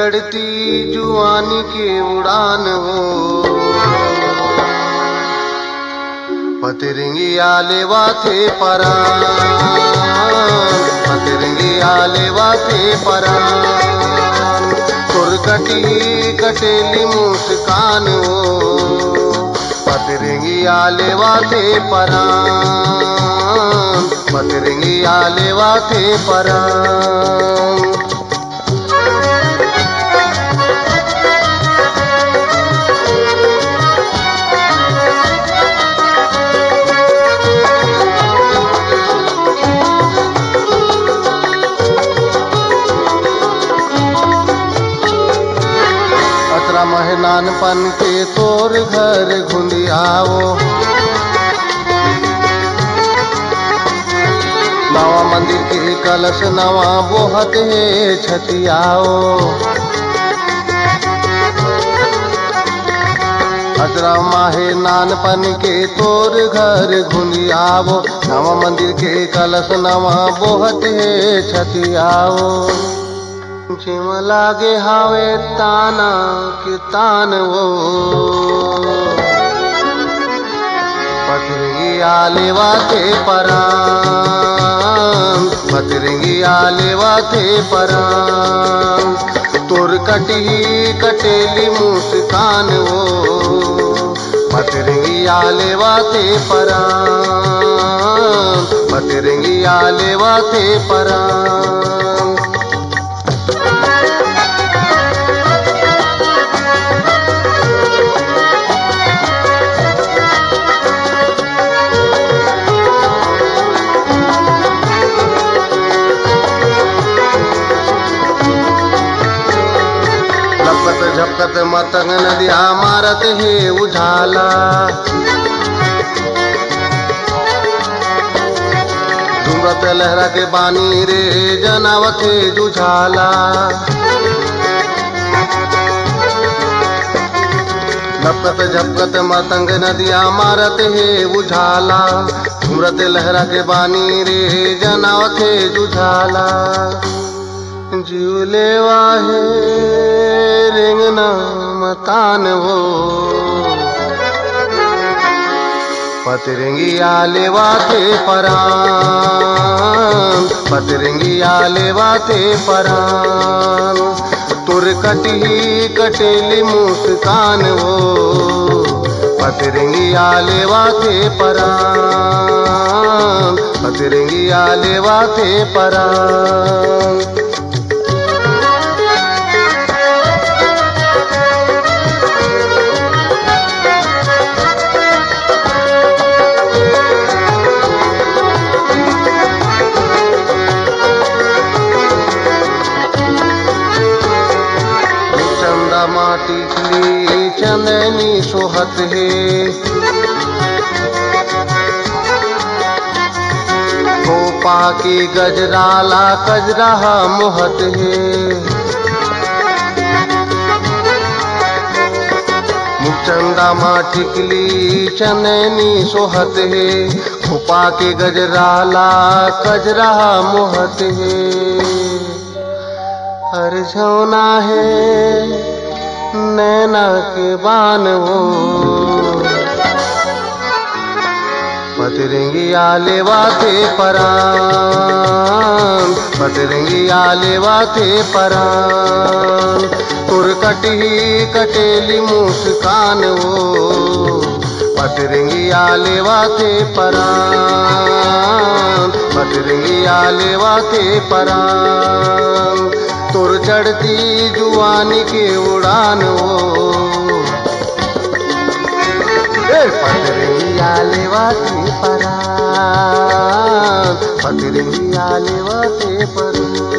चढ़ती जुआनी की उड़ान हो, पतरंगी आलेवा थे परान, पतरंगी आलेवा थे परान। तुरकटी कटेली मुस्कान हो, पतरंगी आलेवा थे परान, पतरंगी आलेवा थे परान। मह नानपन के तोर घर घुंडियाओ, नवा मंदिर के कलश नवा बोहत है छतियाओ। अजरा माहे नानपन के तोर घर घुंडियाओ, नवा मंदिर के कलश नवा बोहत है छतियाओ। जिम लागे हावे ताना के तान वो, पतरंगी आलेवा थे परान, पतरंगी आलेवा थे परान। तुरकटी कटेली मुस्कान वो, पतरंगी आलेवा थे परान, पतरंगी आलेवा थे परान। झपकत मतंग नदिया मारत है उजाला, झुमरत लहरा के बानी रे जनावत है जुझाला। झपकत झपकत मतंग नदिया मारत है उजाला, झुमरत लहरा के बानी रे जनावत है जुझाला। जीवलेवा है रेंगना मकान वो, पतरंगी आलेवा थे परान, पतरंगी आलेवा थे परान। तुरकटी कटेली मुस्कान वो, पतरंगी आलेवा थे परान, पतरंगी आलेवा थे परान। माटी की चंदनी सोहत है, गोपा की गजराला कजरा मोहत है। मुचंदा माटिकली चंदनी सोहत है, गोपा की गजराला कजरा मोहत है। हर झौना है नैना के बान वो, पतरंगी आलेवा थे परान, पतरंगी आलेवा थे परान। तुरकटी कटेली मुस्कान वो, पतरंगी आलेवा थे परान, पतरंगी आलेवा थे परान। तुर चढ़ती जुआनी की उड़ान वो, पतरंगी आलेवा थे परान, पतरंगी आलेवा थे परान।